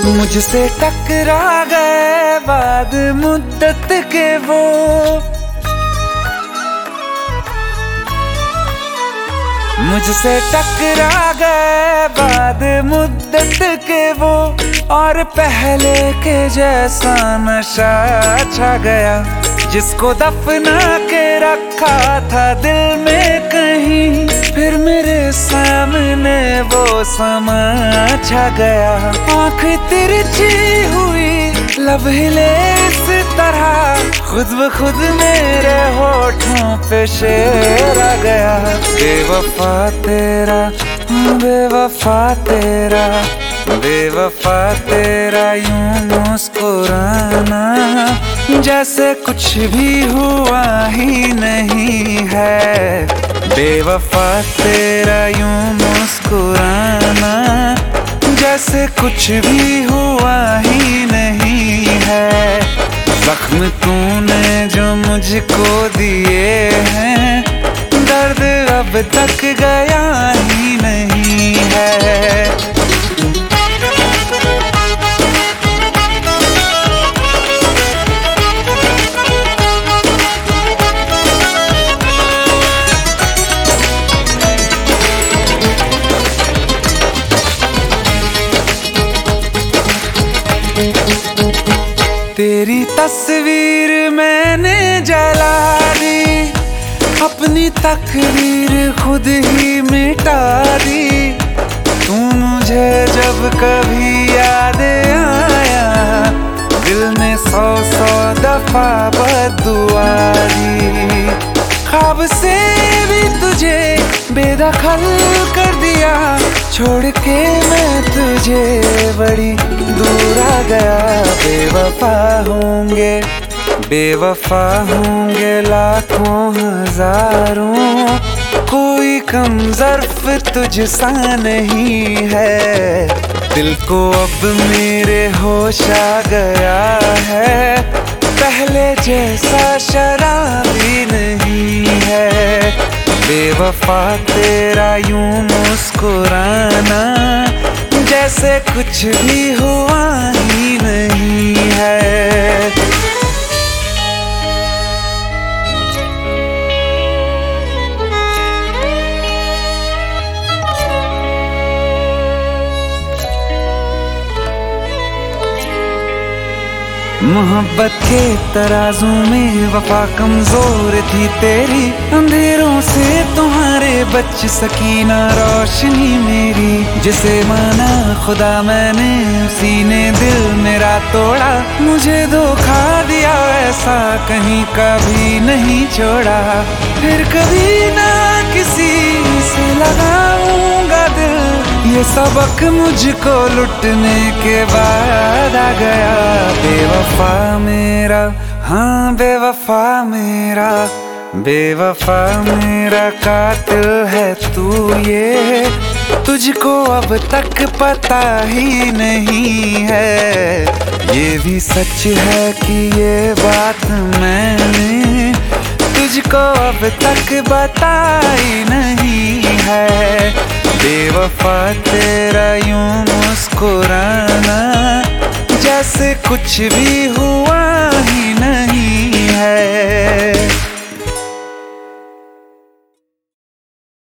मुझसे टकरा गए बाद मुद्दत के वो, मुझसे टकरा गए बाद मुद्दत के वो, और पहले के जैसा नशा छा गया। जिसको दफना के रखा था दिल में कहीं, फिर मेरे सामने वो समा छा गया। आँख तिरछी हुई, लब हिले इस तरह, खुद ब खुद मेरे होठों पे शेर आ गया। बेवफा तेरा, बेवफा तेरा, बेवफा तेरा यूं मुस्कुराना, जैसे कुछ भी हुआ ही नहीं है। बेवफा तेरा यूं मुस्कुराना, जैसे कुछ भी हुआ ही नहीं है। जख्म तूने जो मुझको दिए हैं, दर्द अब तक गया ही नहीं है। तेरी तस्वीर मैंने जला दी, अपनी तकदीर खुद ही मिटा दी। तू मुझे जब कभी याद आया, दिल ने 100 दफा बद्दुआ दी। ख्वाब से भी तुझे बेदखल कर दिया, छोड़ के मैं तुझे बड़ी दूर आ गया। बेवफा होंगे, बेवफा होंगे लाखों हजारों, कोई कम ज़र्फ तुझसा नहीं है। दिल को अब मेरे होश आ गया है, पहले जैसा शराबी नहीं है। बेवफा तेरा यूं मुस्कुराना, जैसे कुछ भी हुआ ही नहीं है। मोहब्बत के तराजू में वफा कमजोर थी तेरी, अंधेरों से तुम्हारे बच सकी ना रोशनी मेरी। जिसे माना खुदा मैंने, उसी ने दिल मेरा तोड़ा। मुझे धोखा दिया ऐसा कहीं कभी नहीं छोड़ा, फिर कभी ना किसी से लगाऊंगा दिल। ये सबक मुझको लुटने के बाद आ गया। बेवफा मेरा, हाँ बेवफा मेरा, बेवफा मेरा कातिल है तू, ये तुझको अब तक पता ही नहीं है। ये भी सच है कि ये बात मैंने तुझको अब तक बताई नहीं है। बेवफा तेरा यूं मुस्कुराना, जैसे कुछ भी हुआ